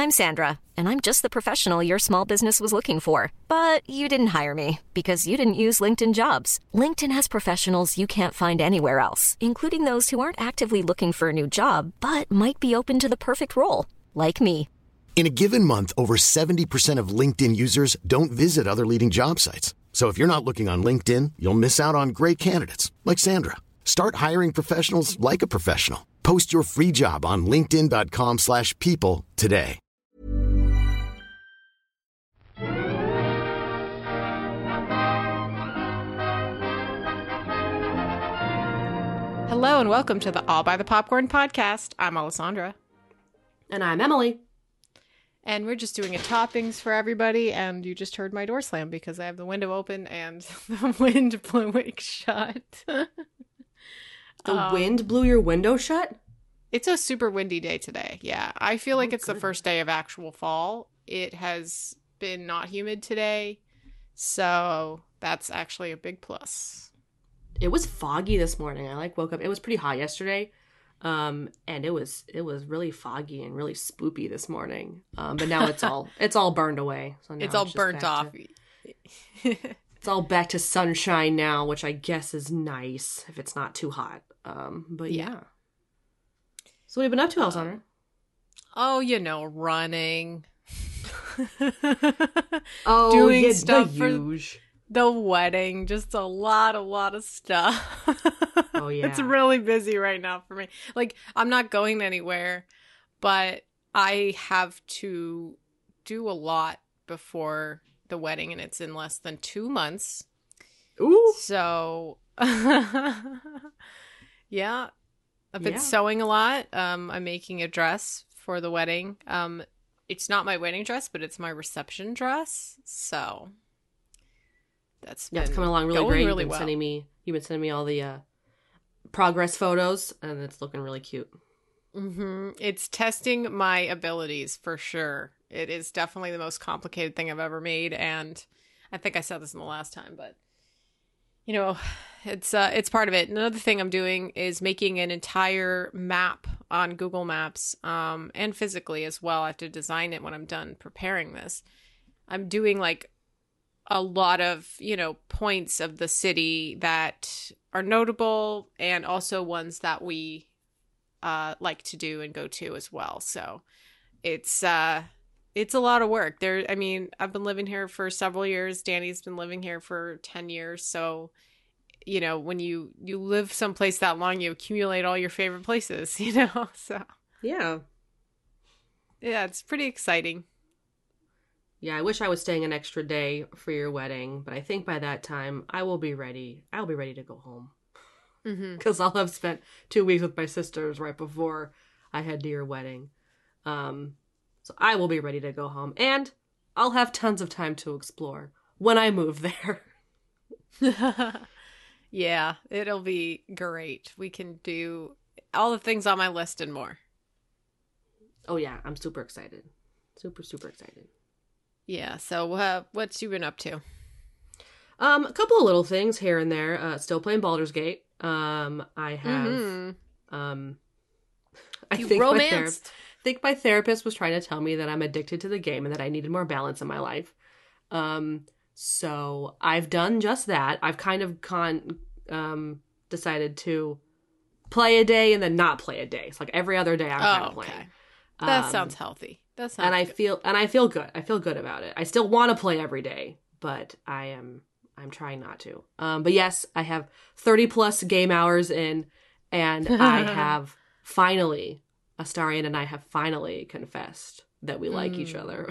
I'm Sandra, and I'm just the professional your small business was looking for. But you didn't hire me because you didn't use LinkedIn Jobs. LinkedIn has professionals you can't find anywhere else, including those who aren't actively looking for a new job, but might be open to the perfect role, like me. In a given month, over 70% of LinkedIn users don't visit other leading job sites. So if you're not looking on LinkedIn, you'll miss out on great candidates like Sandra. Start hiring professionals like a professional. Post your free job on linkedin.com/people today. Hello and welcome to the All by the Popcorn podcast. I'm Alessandra. And I'm Emily. And we're just doing a toppings for everybody, and you just heard my door slam because I have the window open and the wind blowing shut. The wind blew your window shut? It's a super windy day today. Yeah, I feel like it's the first day of actual fall. It has been not humid today, so that's actually a big plus. It was foggy this morning. I woke up. It was pretty hot yesterday. And it was really foggy and really spoopy this morning. But now it's all burned away. So now it's all burnt off. It's all back to sunshine now, which I guess is nice if it's not too hot. But yeah. So what have you been up to, Alessandra? Running. Doing stuff for the wedding. Just a lot of stuff. Oh, yeah. It's really busy right now for me. Like, I'm not going anywhere, but I have to do a lot before the wedding, and it's in less than 2 months. Ooh. So, yeah. I've been sewing a lot. I'm making a dress for the wedding. It's not my wedding dress, but it's my reception dress. So, it's coming along really great. You've been sending me all the progress photos, and it's looking really cute. Mm-hmm. It's testing my abilities for sure. It is definitely the most complicated thing I've ever made, and I think I said this in the last time, but it's part of it. Another thing I'm doing is making an entire map on Google Maps, and physically as well. I have to design it when I'm done preparing this. I'm doing like a lot of, points of the city that are notable, and also ones that we like to do and go to as well. So it's a lot of work. I've been living here for several years. Danny's been living here for 10 years. So, when you live someplace that long, you accumulate all your favorite places, so. Yeah. Yeah, it's pretty exciting. Yeah, I wish I was staying an extra day for your wedding, but I think by that time I will be ready. I'll be ready to go home. Because I'll have spent 2 weeks with my sisters right before I head to your wedding. So I will be ready to go home. And I'll have tons of time to explore when I move there. Yeah, it'll be great. We can do all the things on my list and more. Oh yeah, I'm super excited. Super, super excited. Yeah, so what's you been up to? A couple of little things here and there. Still playing Baldur's Gate. I have I think my therapist was trying to tell me that I'm addicted to the game and that I needed more balance in my life. So I've done just that. I've kind of decided to play a day and then not play a day. It's like every other day I'm kind of playing. That sounds healthy. I feel good. I feel good about it. I still want to play every day, but I'm trying not to. But yes, I have 30 plus game hours in, and I have finally, Astarion and I have finally confessed that we like each other.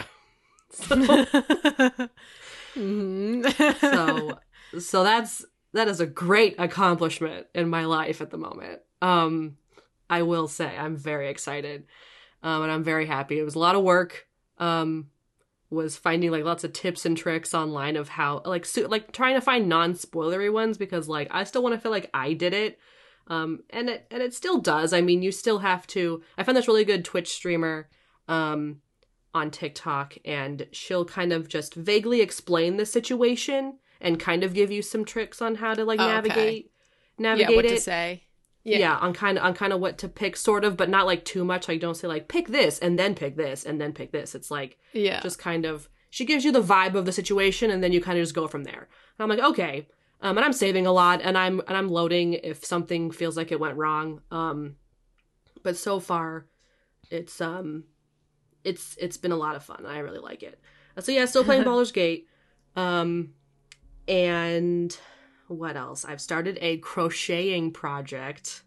So that is a great accomplishment in my life at the moment. I will say I'm very excited. And I'm very happy. It was a lot of work. Was finding like lots of tips and tricks online of how like trying to find non-spoilery ones, because like I still want to feel like I did it. And it still does. I mean, you still have to. I found this really good Twitch streamer on TikTok, and she'll kind of just vaguely explain the situation and kind of give you some tricks on how to like navigate what it. to say. Yeah, on kind of what to pick, sort of, but not like too much. Like, don't say like pick this and then pick this and then pick this. It's like just kind of, she gives you the vibe of the situation and then you kind of just go from there. And I'm like, okay, and I'm saving a lot and I'm loading if something feels like it went wrong. But so far, it's been a lot of fun. I really like it. So yeah, still playing Baldur's Gate, and. What else? I've started a crocheting project.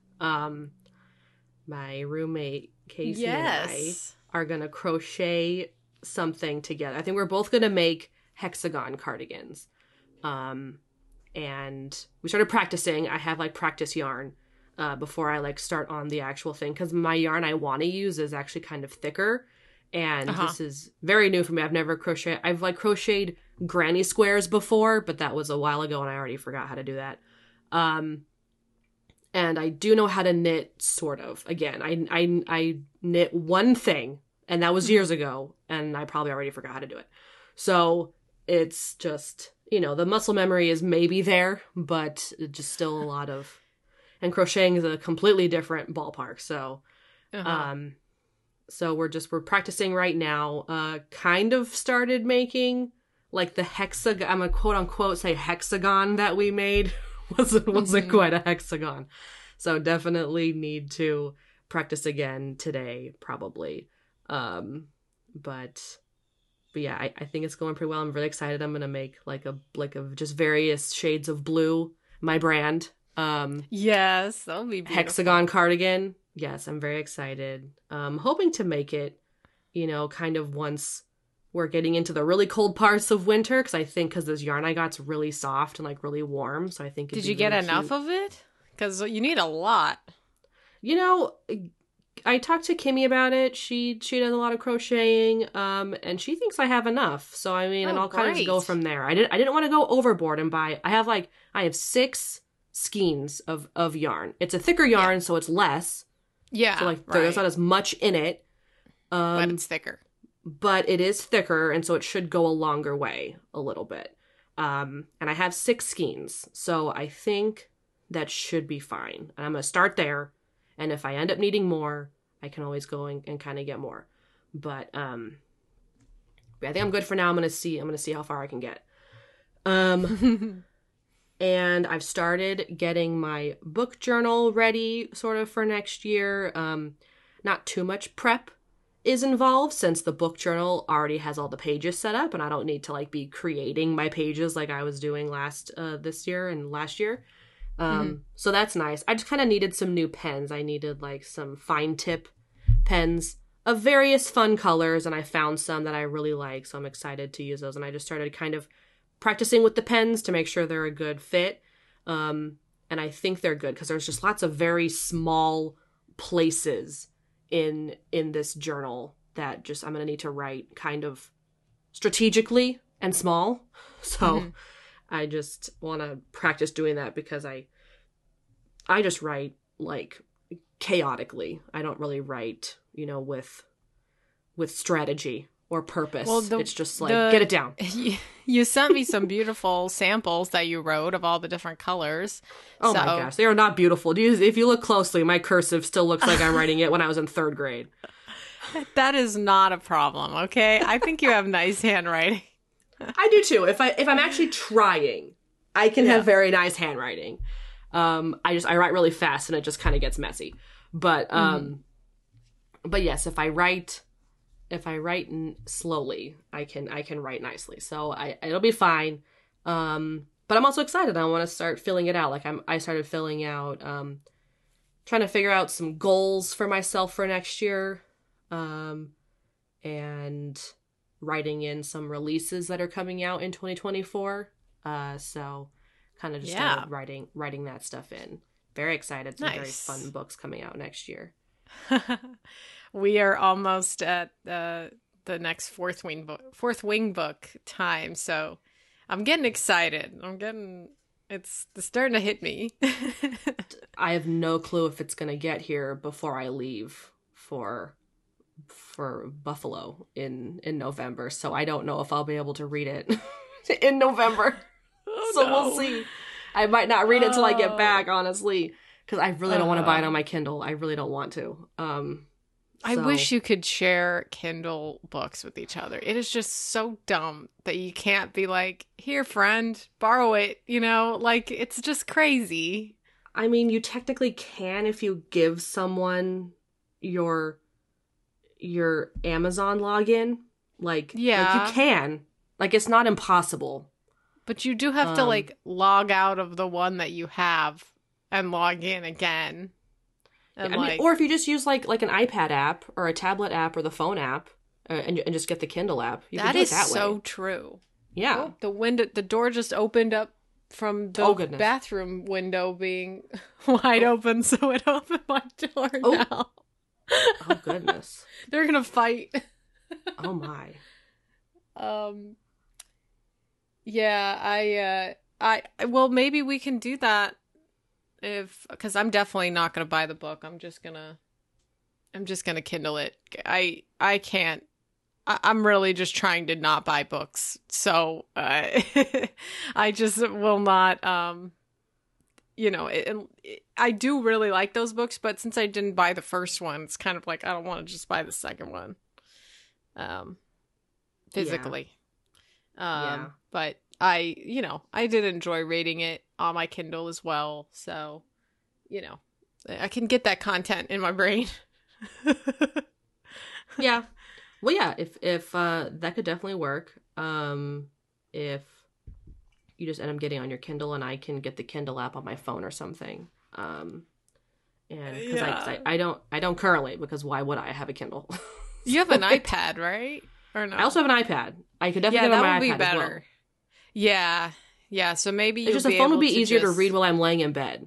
My roommate Casey and I are gonna crochet something together. I think we're both gonna make hexagon cardigans. And we started practicing. I have like practice yarn before I like start on the actual thing, because my yarn I want to use is actually kind of thicker, and this is very new for me. I've never crocheted. I've like crocheted granny squares before, but that was a while ago and I already forgot how to do that. And I do know how to knit, sort of. Again, I knit one thing, and that was years ago, and I probably already forgot how to do it. So it's just, the muscle memory is maybe there, but just still a lot of, and crocheting is a completely different ballpark. So, so we're practicing right now. Kind of started making like the hexagon, I'm gonna quote unquote say hexagon that we made wasn't quite a hexagon. So definitely need to practice again today, probably. But yeah, I think it's going pretty well. I'm really excited. I'm gonna make like a just various shades of blue, my brand. Yes, that'll be beautiful. Hexagon cardigan. Yes, I'm very excited. Hoping to make it, kind of once we're getting into the really cold parts of winter, because this yarn I got's really soft and like really warm. So I think did you get really enough of it? Because you need a lot. I talked to Kimmy about it. She does a lot of crocheting, and she thinks I have enough. So I mean, and I'll kind of just go from there. I didn't want to go overboard and buy. I have 6 skeins of yarn. It's a thicker yarn, so it's less. Yeah, so there's not as much in it. But it's thicker. But it is thicker, and so it should go a longer way a little bit. And I have 6 skeins, so I think that should be fine. And I'm going to start there, and if I end up needing more, I can always go and kind of get more. But I think I'm good for now. I'm going to see how far I can get. And I've started getting my book journal ready sort of for next year. Not too much prep is involved, since the book journal already has all the pages set up and I don't need to like be creating my pages like I was doing this year and last year. So that's nice. I just kind of needed some new pens. I needed like some fine tip pens of various fun colors, and I found some that I really like, so I'm excited to use those. And I just started kind of practicing with the pens to make sure they're a good fit. And I think they're good because there's just lots of very small places in this journal that just I'm going to need to write kind of strategically and small. So I just want to practice doing that, because I just write like chaotically. I don't really write, with strategy or purpose. Well, it's just like, get it down. You sent me some beautiful samples that you wrote of all the different colors. Oh my gosh, they are not beautiful. If you look closely, my cursive still looks like I'm writing it when I was in 3rd grade. That is not a problem, okay? I think you have nice handwriting. I do too. If I'm actually trying, I can have very nice handwriting. I write really fast and it just kind of gets messy. But but yes, if I write slowly, I can write nicely. So it'll be fine. But I'm also excited. I want to start filling it out. Like I started filling out, trying to figure out some goals for myself for next year, and writing in some releases that are coming out in 2024. So kind of just started writing that stuff in. Very excited. Some very fun books coming out next year. We are almost at the next Fourth Wing book time, so I'm getting excited. It's starting to hit me. I have no clue if it's gonna get here before I leave for Buffalo in November, so I don't know if I'll be able to read it in November. We'll see. I might not read it till I get back, honestly, because I really don't want to buy it on my Kindle. I really don't want to. I So- wish you could share Kindle books with each other. It is just so dumb that you can't be like, here, friend, borrow it. You know, like, it's just crazy. I mean, you technically can if you give someone your Amazon login. Like you can. Like, it's not impossible. But you do have to, like, log out of the one that you have and log in again. And I mean, or if you just use like an iPad app or a tablet app or the phone app, and just get the Kindle app, you can do it that way. So true. Yeah, the door just opened up from the bathroom window being wide open, so it opened my door now. Oh goodness, they're gonna fight. Oh my. Yeah, well, maybe we can do that. Because I'm definitely not going to buy the book. I'm just gonna Kindle it. I can't. I'm really just trying to not buy books. So I just will not. I do really like those books, but since I didn't buy the first one, it's kind of like I don't want to just buy the second one. Physically. Yeah. But I did enjoy reading it on my Kindle as well. So, I can get that content in my brain. Yeah. Well, yeah, if that could definitely work. If you just end up getting on your Kindle and I can get the Kindle app on my phone or something. And because I don't currently, because why would I have a Kindle? You have an iPad, right? Or no? I also have an iPad. I could definitely get on my iPad be better. as well. Yeah. So maybe it's just a phone would be easier to read while I'm laying in bed.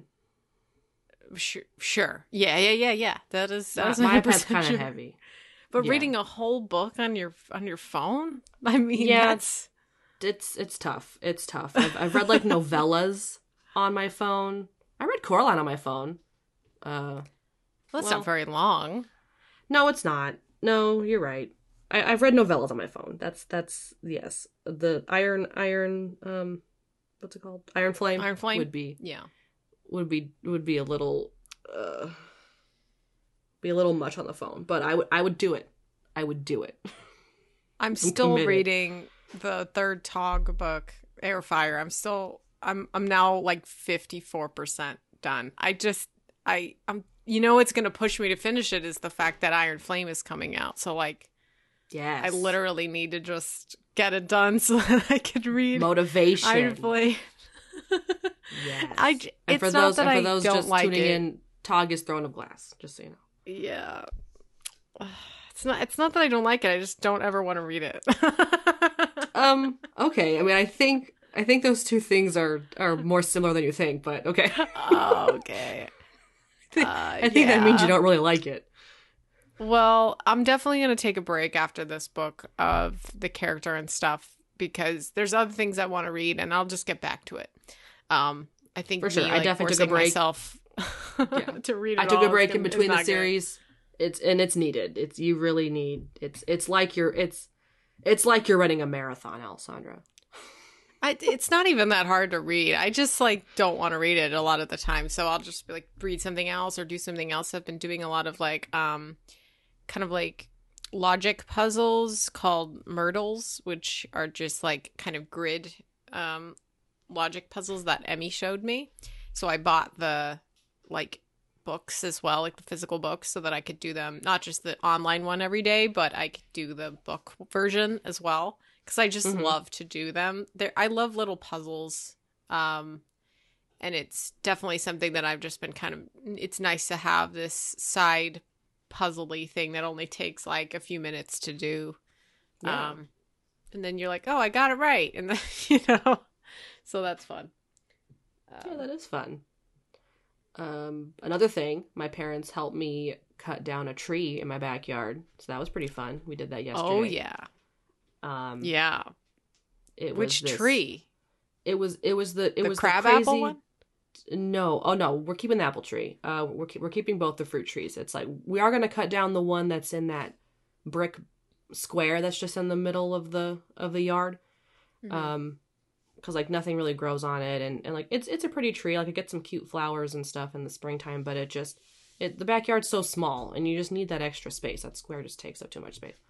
Sure. Yeah. That is my iPad's kind of heavy. But reading a whole book on your phone? I mean, that's it's tough. It's tough. I've read like novellas on my phone. I read Coraline on my phone. That's not very long. No, it's not. No, you're right. I've read novellas on my phone. That's yes. The Iron what's it called? Iron Flame. Iron Flame would be a little much on the phone, but I would do it. I would do it. I'm still reading the third Tog book, Airfire. I'm now like 54% done. I'm it's going to push me to finish it is the fact that Iron Flame is coming out. So like, yes, I literally need to just get it done so that I can read motivation. Iron Flame. Yes. It's for those just like tuning it. in, Tog is Throne of Glass, just so you know. Yeah. It's not that I don't like it. I just don't ever want to read it. Okay. I mean, I think those two things are more similar than you think, but okay. Okay. I think that means you don't really like it. Well, I'm definitely going to take a break after this book of the character and stuff because there's other things I want to read and I'll just get back to it. I think for sure. Me, I definitely took a break myself to read it. I took a break in between the series. It's needed. You really need. It's like you're running a marathon, Alessandra. It's not even that hard to read. I just don't want to read it a lot of the time. So I'll just be read something else or do something else. I've been doing a lot of kind of logic puzzles called Myrtles, which are just kind of grid logic puzzles that Emmy showed me. So I bought the books as well, the physical books, so that I could do them, not just the online one every day, but I could do the book version as well. Because I just love to do them. I love little puzzles. And it's definitely something that I've just been it's nice to have this side puzzle-y thing that only takes a few minutes to do. Yeah. And then you're like, oh, I got it right. And then, so that's fun. Yeah, that is fun. Another thing, my parents helped me cut down a tree in my backyard. So that was pretty fun. We did that yesterday. Oh, yeah. Yeah. Which tree? It was the crab crazy... apple one? No. Oh no, we're keeping the apple tree. We're keeping both the fruit trees. It's we are going to cut down the one that's in that brick square that's just in the middle of the yard. Mm-hmm. because like nothing really grows on it, and like it's a pretty tree. Like it gets some cute flowers and stuff in the springtime, but the backyard's so small, and you just need that extra space. That square just takes up too much space.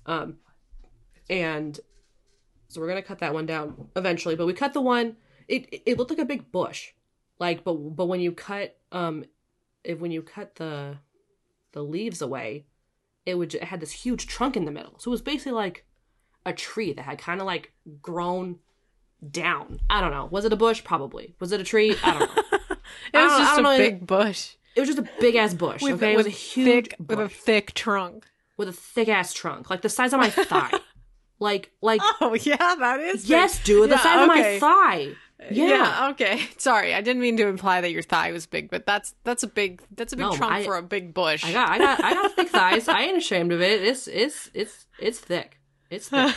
And so we're gonna cut that one down eventually. But we cut the one. It looked like a big bush, like but when you cut when you cut the leaves away, it had this huge trunk in the middle. So it was basically like a tree that had kind of like grown down. I don't know. Was it a bush? Probably. Was it a tree? I don't know. It was just a big bush. It was just a big ass bush. Okay, it was a huge bush. With a thick trunk. With a thick ass trunk, like the size of my thigh. like. Oh yeah, that is. Yes, big. Dude, the size of my thigh. Yeah. Okay. Sorry, I didn't mean to imply that your thigh was big, but that's a big trunk for a big bush. I got thick thighs. I ain't ashamed of it. It's thick. It's thick.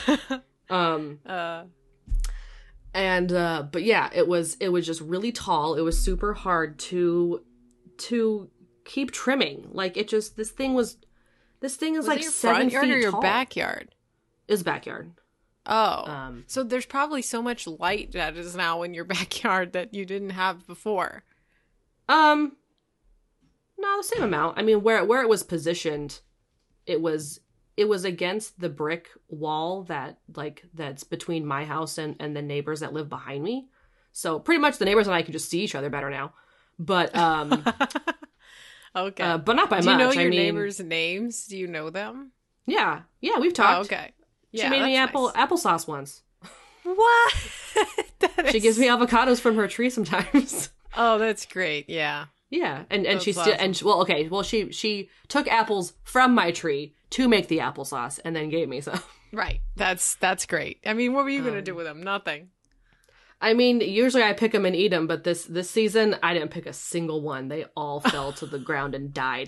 But yeah, it was just really tall. It was super hard to keep trimming. Like this thing is like 7 feet tall. Front yard or your backyard? It was backyard. Oh, so there's probably so much light that is now in your backyard that you didn't have before. No, the same amount. I mean, where it was positioned, it was against the brick wall that's between my house and the neighbors that live behind me. So pretty much the neighbors and I can just see each other better now. But okay, but not by much. Do you know your neighbors' names? Do you know them? Yeah, we've talked. Oh, okay. Yeah, she made me applesauce once. What? She gives me avocados from her tree sometimes. Oh, that's great. Yeah. Yeah, and she still awesome. She took apples from my tree to make the applesauce and then gave me some. Right. That's great. I mean, what were you gonna do with them? Nothing. I mean, usually I pick them and eat them, but this season I didn't pick a single one. They all fell to the ground and died.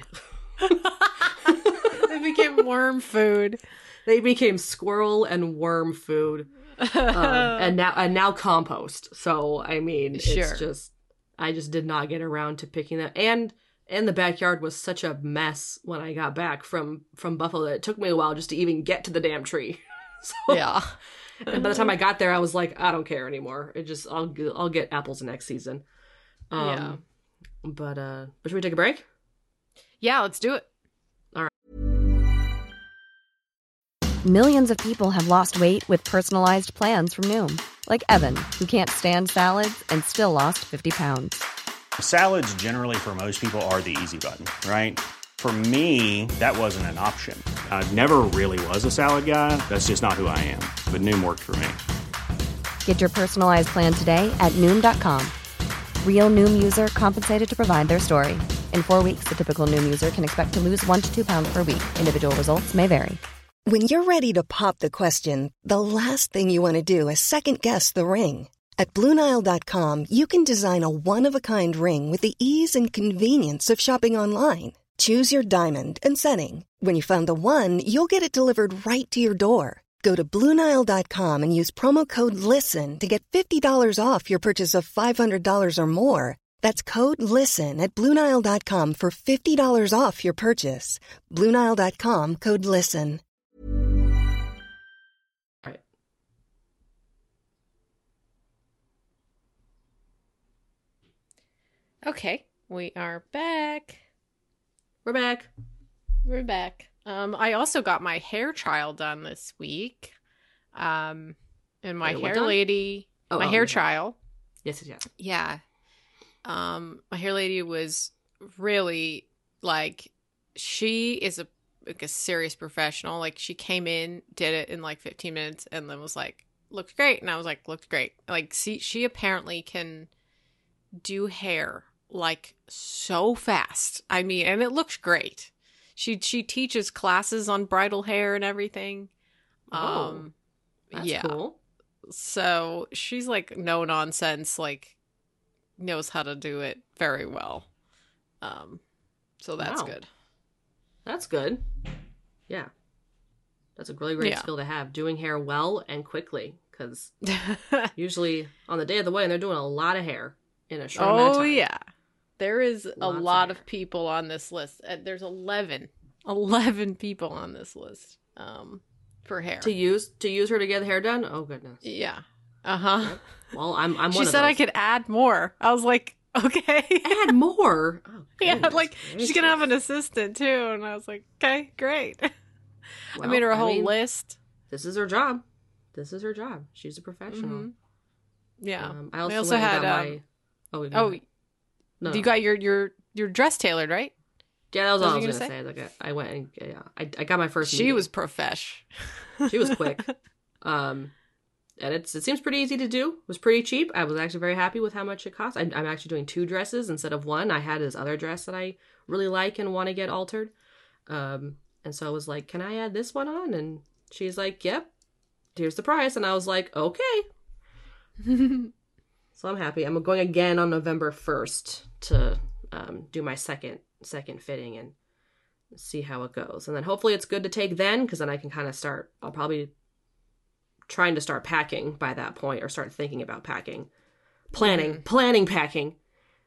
They became worm food. They became squirrel and worm food, and now compost. So I mean, it's just I just did not get around to picking them. And the backyard was such a mess when I got back from Buffalo that it took me a while just to even get to the damn tree. So, yeah. And by the time I got there, I was like, I don't care anymore. I'll get apples next season. Yeah. But should we take a break? Yeah, let's do it. Millions of people have lost weight with personalized plans from Noom. Like Evan, who can't stand salads and still lost 50 pounds. Salads generally for most people are the easy button, right? For me, that wasn't an option. I never really was a salad guy. That's just not who I am. But Noom worked for me. Get your personalized plan today at Noom.com. Real Noom user compensated to provide their story. In 4 weeks, the typical Noom user can expect to lose 1 to 2 pounds per week. Individual results may vary. When you're ready to pop the question, the last thing you want to do is second-guess the ring. At BlueNile.com, you can design a one-of-a-kind ring with the ease and convenience of shopping online. Choose your diamond and setting. When you find the one, you'll get it delivered right to your door. Go to BlueNile.com and use promo code LISTEN to get $50 off your purchase of $500 or more. That's code LISTEN at BlueNile.com for $50 off your purchase. BlueNile.com, code LISTEN. Okay, we are back. We're back. I also got my hair trial done this week. And my hair lady, hair trial. Yes. Yeah. My hair lady was really she is a serious professional. Like she came in, did it in 15 minutes and then was like, looks great. And I was like, looks great. She apparently can do hair so fast. I mean, and it looks great. She teaches classes on bridal hair and everything. That's cool. So she's no nonsense, knows how to do it very well. So that's good. That's good. Yeah. That's a really great skill to have, doing hair well and quickly, because usually on the day of the wedding, they're doing a lot of hair in a short amount of time. Oh, yeah. There is a lot of people on this list. There's 11 people on this list for hair. To use her to get the hair done? Oh, goodness. Yeah. Uh-huh. Well, I'm one She of said those. I could add more. I was like, okay. Add more. Oh, Yeah, goodness like she's gonna have an gracious. assistant too, and I was like, okay, great. I Well, made her a whole mean, list. This is her job. This is her job. She's a professional. Mhm. Yeah. I also, We also went and had got my. Oh, oh, no, you got your dress tailored, right? Yeah, that was all I what was you gonna gonna say. Like, I went and I got my first. She meeting. was profesh. She was quick. And it seems pretty easy to do. It was pretty cheap. I was actually very happy with how much it cost. I'm actually doing 2 dresses instead of 1. I had this other dress that I really like and want to get altered. And so I was like, can I add this one on? And she's like, yep, here's the price. And I was like, okay. So I'm happy. I'm going again on November 1st to do my second fitting and see how it goes. And then hopefully it's good to take then, because then I can kind of start. I'll probably trying to start packing by that point, or start thinking about packing, planning packing.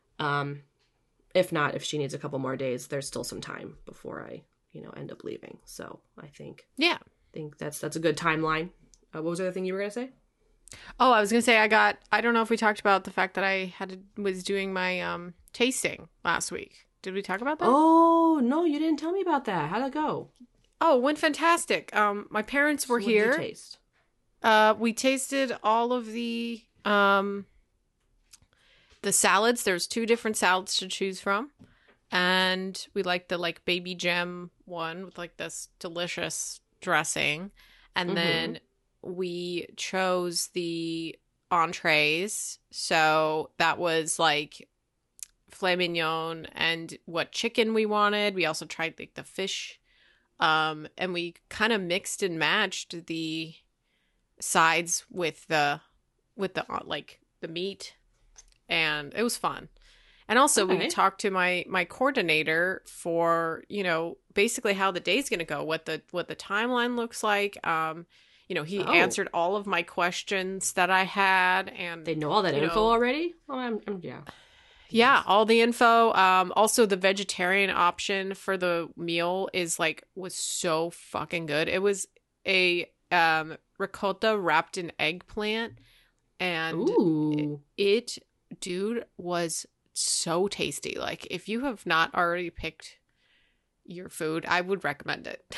If not, if she needs a couple more days, there's still some time before I end up leaving. So I think that's a good timeline. What was the other thing you were gonna say? Oh, I was gonna say I don't know if we talked about the fact that I was doing my tasting last week. Did we talk about that? Oh no, you didn't tell me about that. How'd it go? Oh, it went fantastic. My parents were What did here. you taste? We tasted all of the salads. There's 2 different salads to choose from, and we liked the baby gem one with this delicious dressing, and then we chose the entrees. So that was filet mignon and what chicken we wanted. We also tried the fish, and we kind of mixed and matched the sides with the meat, and it was fun. And also we talked to my coordinator for basically how the day's gonna go, what the timeline looks like. He answered all of my questions that I had, and They know all that info already. Well, yeah, all the info. Also, the vegetarian option for the meal was so fucking good. It was a ricotta wrapped in eggplant, and it dude was so tasty. If you have not already picked your food, I would recommend it.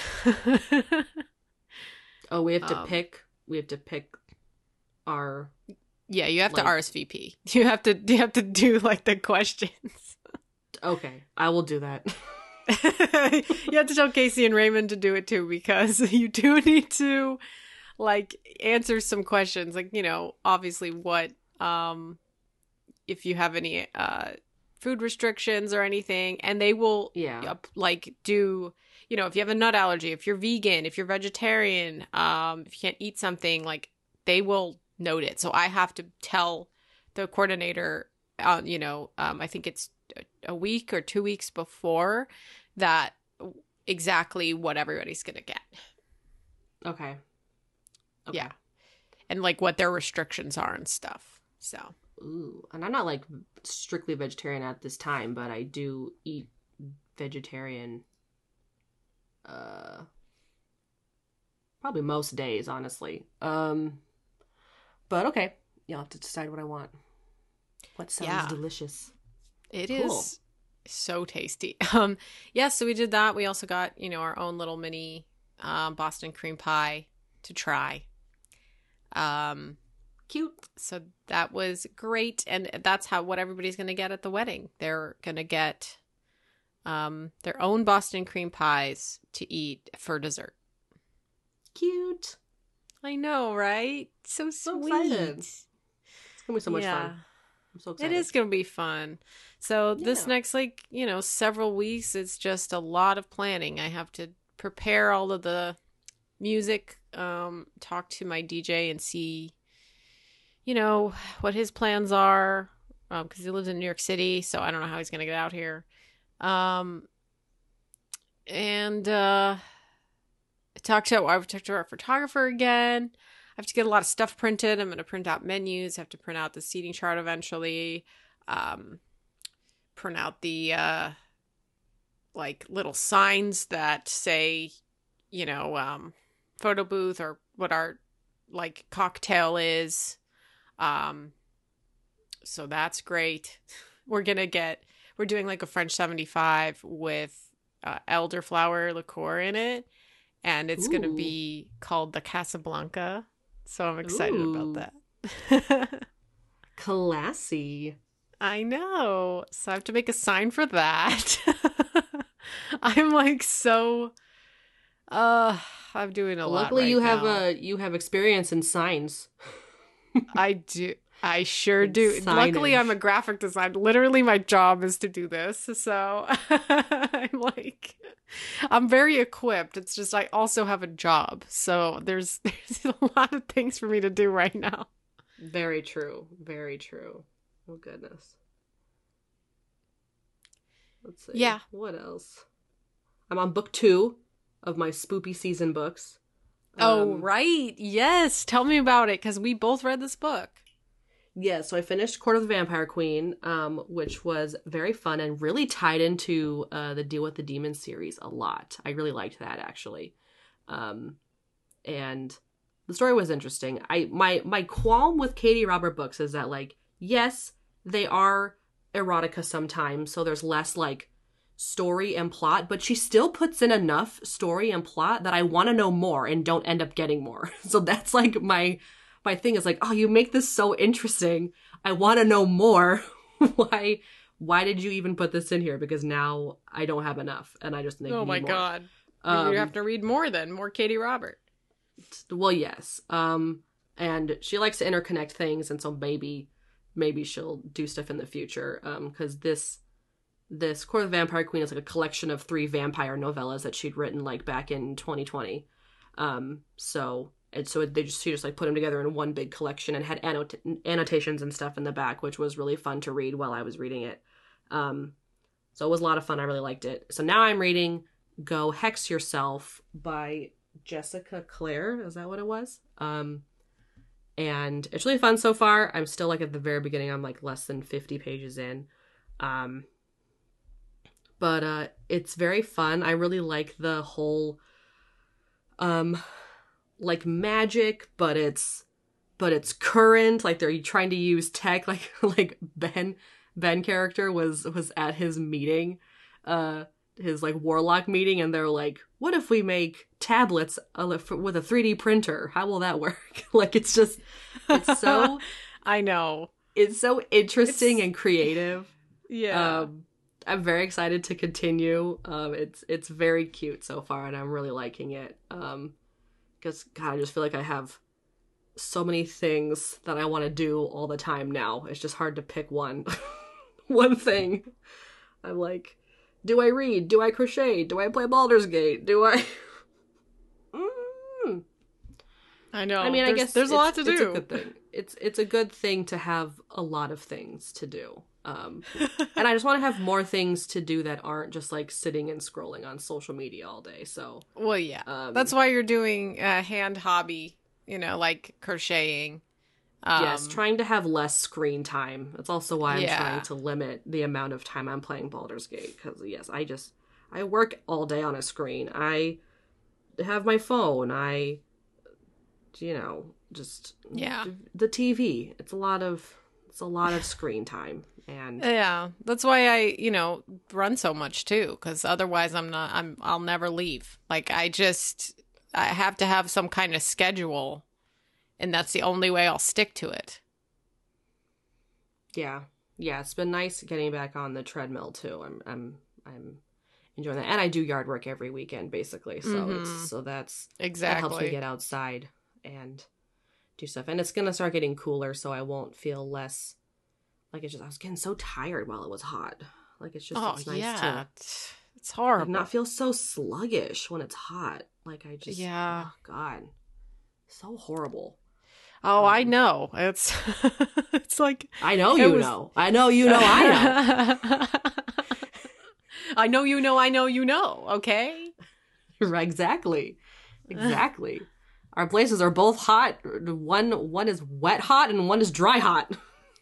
Oh, we have to pick. We have to pick our. Yeah, you have to RSVP. You have to do the questions. Okay, I will do that. You have to tell Casey and Raymond to do it too, because you do need to answer some questions. Obviously what if you have any food restrictions or anything, and they will do if you have a nut allergy, if you're vegan, if you're vegetarian, if you can't eat something, they will note it. So I have to tell the coordinator I think it's a week or 2 weeks before that exactly what everybody's gonna get. Okay. Yeah. And what their restrictions are and stuff. So. Ooh, and I'm not strictly vegetarian at this time, but I do eat vegetarian probably most days, honestly. But okay. You'll have to decide what I want. What sounds delicious. It is so tasty. So we did that. We also got, our own little mini Boston cream pie to try. Cute. So that was great. And that's what everybody's going to get at the wedding. They're going to get their own Boston cream pies to eat for dessert. Cute. I know, right? So sweet. Excited. It's going to be so much fun. I'm so excited. It is going to be fun. So this next, several weeks, it's just a lot of planning. I have to prepare all of the music, talk to my DJ and see, what his plans are, because he lives in New York City, so I don't know how he's going to get out here. I've talked to our photographer again. I have to get a lot of stuff printed. I'm going to print out menus. I have to print out the seating chart eventually. Print out the little signs that say, photo booth or what our cocktail is. So that's great. We're doing like a French 75 with elderflower liqueur in it, and it's going to be called the Casablanca. So I'm excited about that. Classy. I know. So I have to make a sign for that. I'm like so I'm doing a lot. Luckily right you have experience in signs. I do. I sure do. Signage. Luckily, I'm a graphic designer. Literally, my job is to do this. So I'm very equipped. It's just I also have a job. So there's a lot of things for me to do right now. Very true. Very true. Oh, goodness. Let's see. Yeah. What else? I'm on book 2 of my spoopy season books. Oh, right. Yes. Tell me about it, because we both read this book. Yeah, so I finished Court of the Vampire Queen, which was very fun and really tied into the Deal with the Demon series a lot. I really liked that, actually. And the story was interesting. My qualm with Katie Robert books is that, like, yes, they are erotica sometimes, so there's less, like, story and plot, but she still puts in enough story and plot that I want to know more and don't end up getting more. So that's, like, my thing is like, oh, you make this so interesting. I want to know more. Why did you even put this in here? Because now I don't have enough, and I just need more. Oh my God. You have to read more then. More Katie Robert. Well, yes. And she likes to interconnect things, and so maybe she'll do stuff in the future. Because this Court of the Vampire Queen is like a collection of 3 vampire novellas that she'd written like back in 2020. She just like put them together in one big collection and had annotations and stuff in the back, which was really fun to read while I was reading it. So it was a lot of fun. I really liked it. So now I'm reading Go Hex Yourself by Jessica Clare. Is that what it was? And it's really fun so far. I'm still like at the very beginning. I'm like less than 50 pages in. But it's very fun. I really like the whole like magic, but it's current. Like they're trying to use tech. Like Ben character was at his meeting, his like warlock meeting, and they're like, what if we make tablets with a 3D printer? How will that work? Like it's so I know, it's so interesting and creative. Yeah. I'm very excited to continue. It's very cute so far, and I'm really liking it. Because, God, I just feel like I have so many things that I want to do all the time now. It's just hard to pick one thing. I'm like, do I read? Do I crochet? Do I play Baldur's Gate? Do I... I know. I mean, I guess there's a lot to do. It's a good thing. It's a good thing to have a lot of things to do. And I just want to have more things to do that aren't just like sitting and scrolling on social media all day. So, well, yeah, that's why you're doing a hand hobby, like crocheting. Yes, trying to have less screen time. That's also why I'm trying to limit the amount of time I'm playing Baldur's Gate. Because yes, I work all day on a screen. I have my phone. Just the TV. It's a lot of screen time. And yeah, that's why I, run so much too, because otherwise I'll never leave. Like I have to have some kind of schedule, and that's the only way I'll stick to it. Yeah. It's been nice getting back on the treadmill too. I'm enjoying that, and I do yard work every weekend basically. So that helps me get outside and do stuff, and it's gonna start getting cooler, so I won't feel less. Like, I was getting so tired while it was hot. Like, it's nice to... It's horrible. Like, not feel so sluggish when it's hot. Like, Yeah. Oh, God. So horrible. Oh, I know. It's like... I know you know. I know you know I know. I know you know I know you know, okay? Exactly. Our places are both hot. One is wet hot and one is dry hot.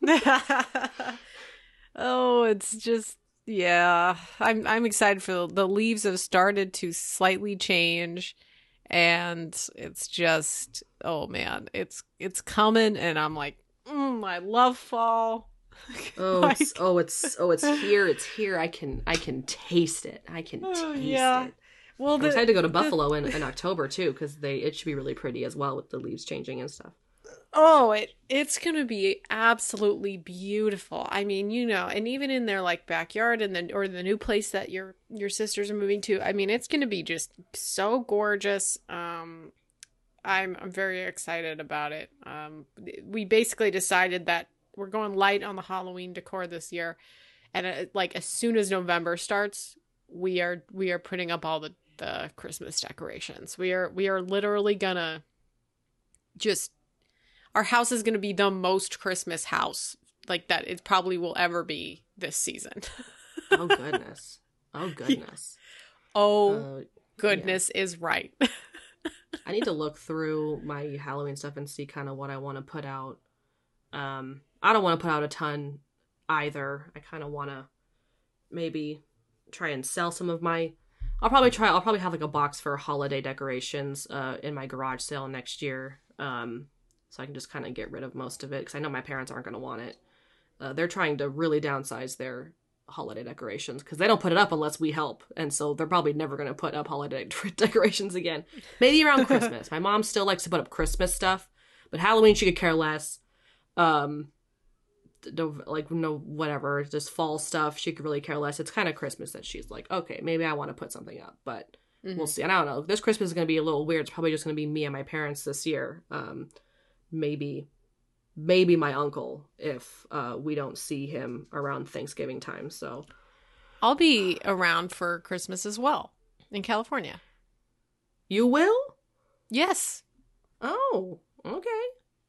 Oh, it's just I'm excited for the leaves have started to slightly change, and it's just, oh man, it's coming, and I'm like, I love fall. Oh, it's here. It's here. I can taste it. I can taste it. Well, I'm excited to go to Buffalo in October too, because it should be really pretty as well with the leaves changing and stuff. Oh, it's gonna be absolutely beautiful. I mean, and even in their like backyard or the new place that your sisters are moving to, I mean, it's gonna be just so gorgeous. I'm very excited about it. We basically decided that we're going light on the Halloween decor this year, and like as soon as November starts, we are putting up all the Christmas decorations. We are literally gonna just. Our house is going to be the most Christmas house like that it probably will ever be this season. Oh, goodness. Oh, goodness. Oh, goodness is right. I need to look through my Halloween stuff and see kind of what I want to put out. I don't want to put out a ton either. I kind of want to maybe try and sell some of my... I'll probably have like a box for holiday decorations in my garage sale next year. So I can just kind of get rid of most of it, because I know my parents aren't going to want it. They're trying to really downsize their holiday decorations, because they don't put it up unless we help. And so they're probably never going to put up holiday decorations again. Maybe around Christmas. My mom still likes to put up Christmas stuff, but Halloween she could care less. Whatever, just fall stuff, she could really care less. It's kind of Christmas that she's like, okay, maybe I want to put something up, but we'll see. And I don't know. This Christmas is going to be a little weird. It's probably just going to be me and my parents this year. Maybe my uncle if we don't see him around Thanksgiving time. So I'll be around for Christmas as well in California. You will? Yes. Oh, okay.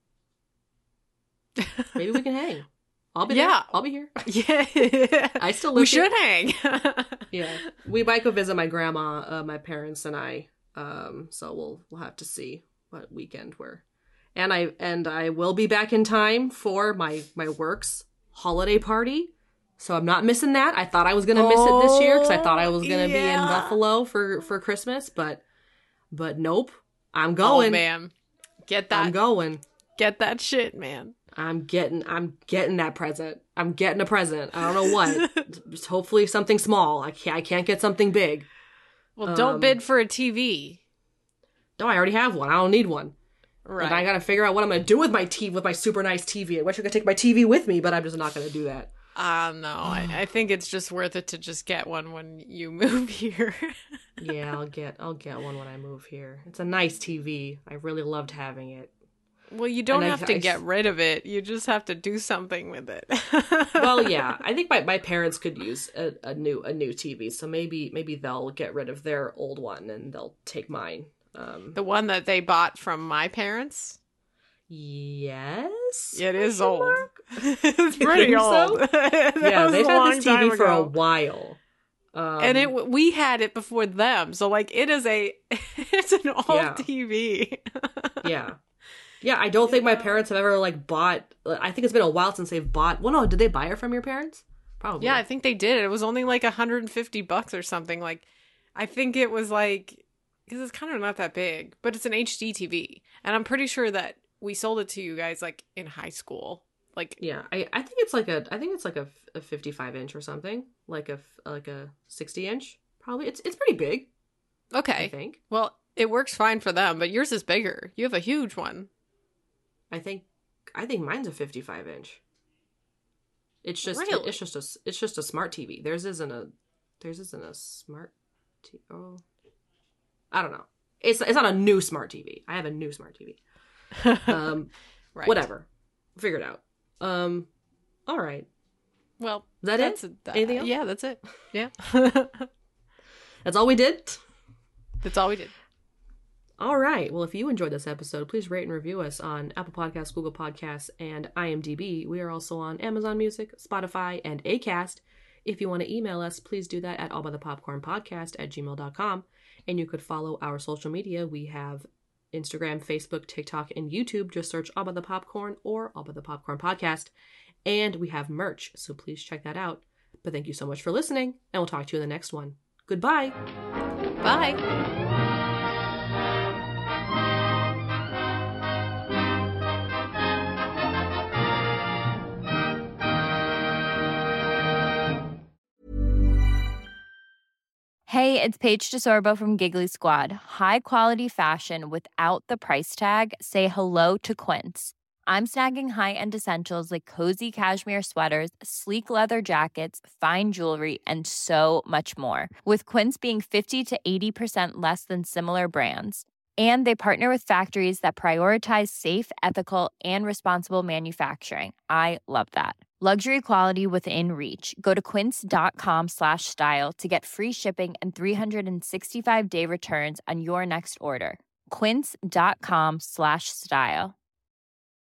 Maybe we can hang. I'll be there. I'll be here. Yeah. I still live We here. should hang. Yeah. We might go visit my grandma, my parents and I. So we'll have to see what weekend we're. And I will be back in time for my work's holiday party. So I'm not missing that. I thought I was going to miss it this year because I thought I was going to be in Buffalo for Christmas, but nope. I'm going. Oh, man. Get that. I'm going. Get that shit, man. I'm getting that present. I'm getting a present. I don't know what. Just hopefully something small. I can't get something big. Well, don't bid for a TV. No, I already have one. I don't need one. Right. And I gotta figure out what I'm gonna do with my TV, with my super nice TV. I wish I could take my TV with me, but I'm just not gonna do that. No, I think it's just worth it to just get one when you move here. Yeah, I'll get one when I move here. It's a nice TV. I really loved having it. Well, you don't have to get rid of it. You just have to do something with it. Well, yeah, I think my parents could use a new TV, so maybe they'll get rid of their old one and they'll take mine. The one that they bought from my parents? Yes. It is old. It's pretty old. So? Yeah, they've had this TV for a while. And we had it before them. So like it's an old TV. Yeah. Yeah, I don't think my parents have ever like bought. I think it's been a while since they've bought. Well, no, did they buy it from your parents? Probably. Yeah, I think they did. It was only like $150 or something. Like, I think it was like, because it's kind of not that big, but it's an HD TV, and I'm pretty sure that we sold it to you guys like in high school. Like, yeah, I think it's like a 55 inch or something, like a 60 inch. Probably it's pretty big. Okay, I think. Well, it works fine for them, but yours is bigger. You have a huge one. I think mine's a 55 inch. It's just really? it's just a smart TV. Theirs isn't a smart TV. Oh, I don't know. It's not a new smart TV. I have a new smart TV. Right. Whatever. Figure it out. All right. Well, is that it? Anything else? Yeah, that's it. Yeah. That's all we did? That's all we did. All right. Well, if you enjoyed this episode, please rate and review us on Apple Podcasts, Google Podcasts, and IMDb. We are also on Amazon Music, Spotify, and Acast. If you want to email us, please do that at allbythepopcornpodcast@gmail.com. And you could follow our social media. We have Instagram, Facebook, TikTok, and YouTube. Just search All By The Popcorn or All By The Popcorn Podcast. And we have merch, so please check that out. But thank you so much for listening, and we'll talk to you in the next one. Goodbye. Bye. Hey, it's Paige DeSorbo from Giggly Squad. High quality fashion without the price tag. Say hello to Quince. I'm snagging high-end essentials like cozy cashmere sweaters, sleek leather jackets, fine jewelry, and so much more. With Quince being 50 to 80% less than similar brands. And they partner with factories that prioritize safe, ethical, and responsible manufacturing. I love that. Luxury quality within reach. Go to quince.com/style to get free shipping and 365-day returns on your next order. Quince.com/style.